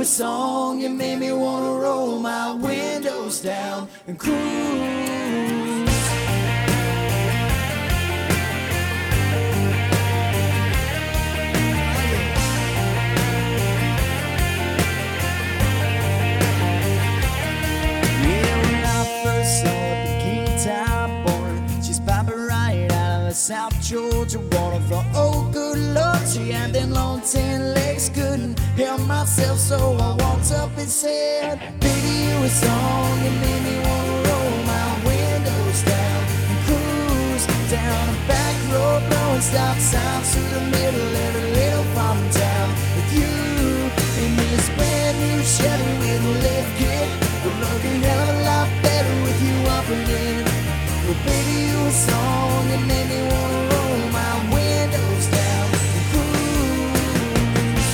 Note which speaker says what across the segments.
Speaker 1: a song, you made me wanna roll my windows down and cruise. South Georgia, one of the old good love. She had them long 10 legs, couldn't help myself, so I walked up and said, baby, you a song, you made me wanna roll my windows down and cruise down a back road, blowing stop signs through the middle of a little farm town. With you in this brand new Chevy with a lift kit, we're looking hell of a lot better with you up and in. Well, baby, you a song, you made me wanna roll my windows down and cruise.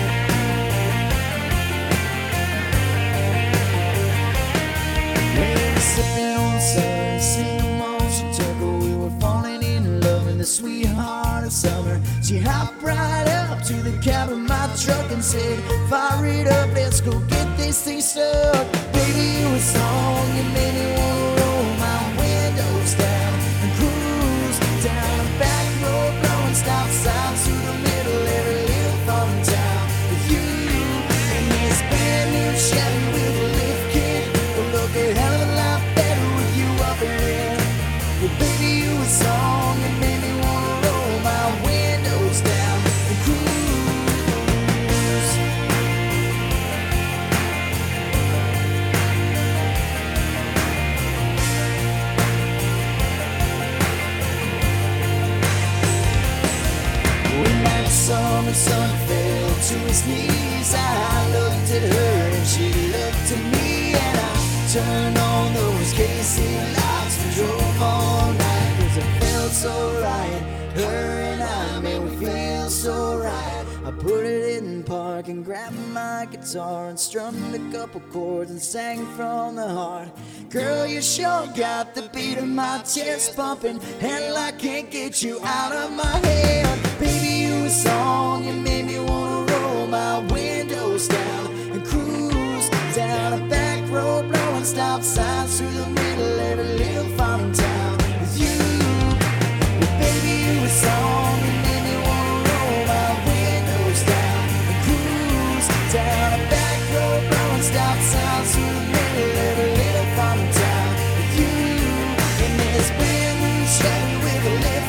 Speaker 1: We were sipping on sun, singing motion turtle. We were falling in love in the sweet heart of summer. She hopped right up to the cab of my truck and said, fire it up, let's go get this thing stuck. Baby, you a song, you made me wanna roll my windows down and cruise down a back road, blowing stop signs through the middle of every little farm town. With you in this brand new Chevy with a lift kit, we'll look a hell of a lot better with you up and in. Well, baby, you a song, you made me wanna roll my windows down and cruise. Summer sun fell to his knees. I looked at her and she looked at me, and I turned on those KC lights and drove all night, 'cause it felt so right. Her and I, man, we feel so right. I put it in park and grabbed my guitar and strummed a couple chords and sang from the heart. Girl, you sure got the beat of my chest pumping. Hell, I can't get you out of my head. Baby, you a song, you made me wanna roll my windows down and cruise down a back road, blowing stop signs through the middle of every little farm town. With you, baby, you a song, you made me wanna roll my windows down and cruise down a back road, blowing stop signs through the middle of every little farm town. With you in this brand new Chevy with a lift